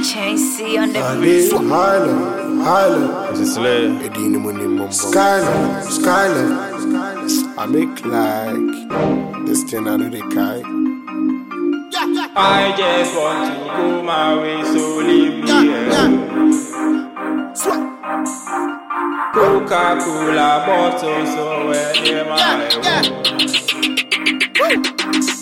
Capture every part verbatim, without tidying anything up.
Chasey on the beat. Highland, Highland. This is lit. Skyline, Skyline. I make like this thing out of the kind. I just want to go my way, so leave me here. Coca-Cola bottle, so where am I?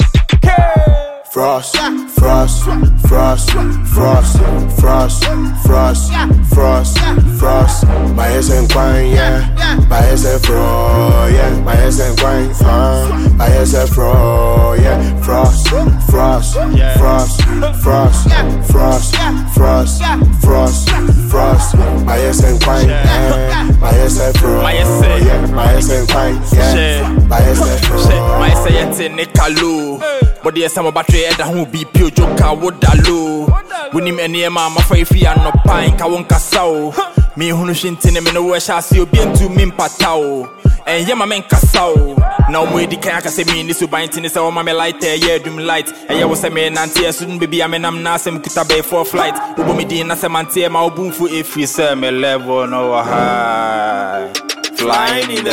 Frost, frost, frost, frost, frost, frost, frost, frost. My S and Quine, yeah. My S and Fro, yeah. My S and Quine, uh. My S and Fro, yeah. Frost, frost, frost, frost, frost, frost, frost, frost. My S and Quine, yeah. My S and Fro, yeah. My S and Quine, yeah. My S and Fro. My S and Nicalo. But there's some battery that won't be pure joker. What da low? When him any mama for if he are not pine, Kawonka sao. Me who shintin him in the wash, I see you being to me patao. And yeah, my man Casao. Now, we the Kaka say me in this bind in this hour, my light there, yeah, doom light. And yeah, was a man, and tear soon baby, I mean, I'm not some Kitabe for flight. Ubo me din as a man, tear my boom for if we say me level no high. Flying in the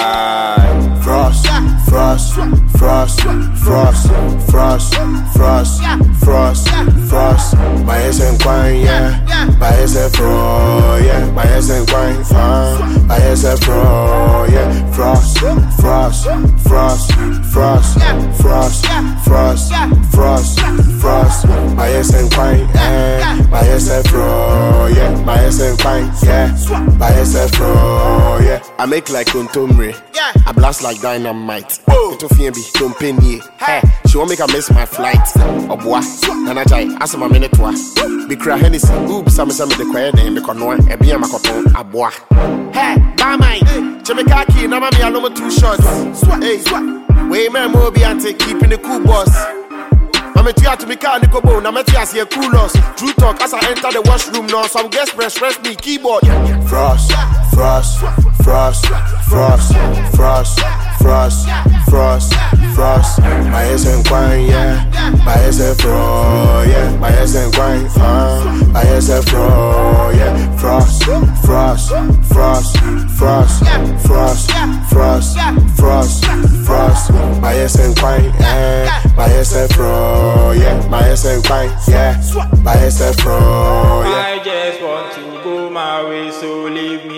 sky. Frost, frost, frost, frost, frost, frost, frost, frost. My S and Quine, yeah. My S and Fro, yeah. My S and Quine, uh. My S and Fro, yeah. Frost, frost, frost, frost, frost, frost, frost, frost. My S and Quine, yeah. My S and Fro, yeah. My S and Quine, yeah. My S and Fro, yeah. I make like Contomre. I blast like dynamite. Oh, to Fiambi, don't pay me. Hey, she won't make a miss my flight. Oh, boy, Nana Jai, ask my minute. Be cry Hennessy, oops, I'm some of the quiet name because no one, a beer, my cotton, a boy. Hey, by my Chemikaki, Nama, me alone two shots. Hey, way, man, Moby, and take keeping the cool boss. I'm a tear to me car, Nico Bone, I'm a tear, see a cool loss. True talk as I enter the washroom now, some guest press, press me, keyboard. Frost, frost, frost, frost, frost, frost, frost, frost. My S and Quine, yeah. My S and Fro, yeah. My S and Quine, uh. My S and Fro, yeah. Frost, frost, frost, frost, frost, frost, frost, frost. My S and Quine, yeah. My S and Fro, yeah. My S and Quine, yeah. My S and Fro, yeah. I just want to go my way, so leave me.